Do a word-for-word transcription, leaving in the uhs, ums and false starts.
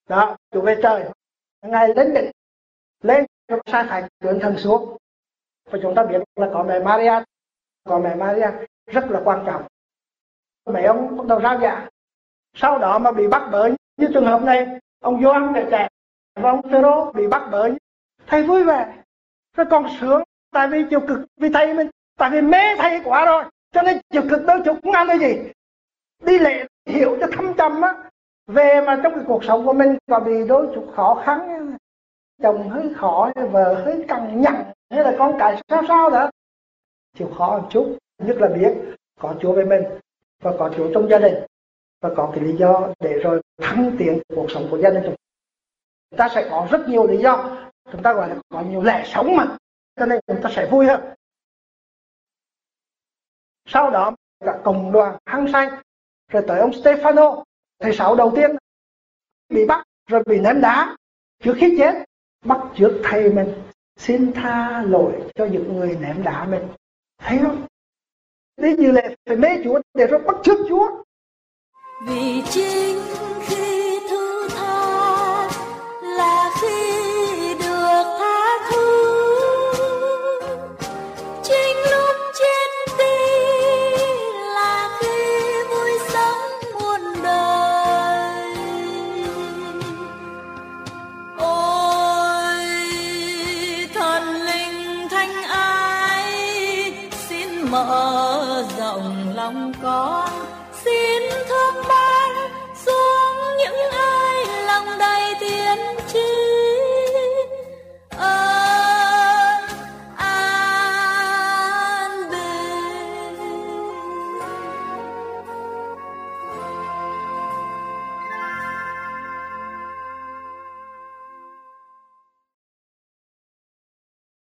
Đó, Chúa về trời, Ngài lên đỉnh, lên sai thạch chuyển thần xuống. Và chúng ta biết là có mẹ Maria, có mẹ Maria rất là quan trọng. Mấy ông bắt đầu rao giảng, sau đó mà bị bắt bớ như trường hợp này, ông Gioan trẻ trẻ và ông Phêrô bị bắt bớ, thầy vui vẻ, rồi còn sướng, tại vì chịu cực vì thầy mình, tại vì mê thầy quá rồi, cho nên chịu cực đâu chịu không ăn cái gì. Đi lễ hiểu cho thâm trầm á, về mà trong cái cuộc sống của mình có bị đôi chút khó khăn, chồng hơi khó, vợ hơi cằn nhằn, hay là con cái sao sao đó, chịu khó một chút, nhất là biết có Chúa với mình và có Chúa trong gia đình và có cái lý do để rồi thăng tiến cuộc sống của gia đình chúng ta. Sẽ có rất nhiều lý do, chúng ta gọi là có nhiều lẽ sống mà, cho nên chúng ta sẽ vui hơn. Sau đó cả cộng đoàn hăng say, rồi tới ông Stefano, thầy sáu đầu tiên bị bắt rồi bị ném đá. Trước khi chết, bắt trước thầy mình xin tha lỗi cho những người ném đá mình. Thấy không? Đi như lệ phải mê Chúa để rồi bắt trước Chúa. Vì chính khi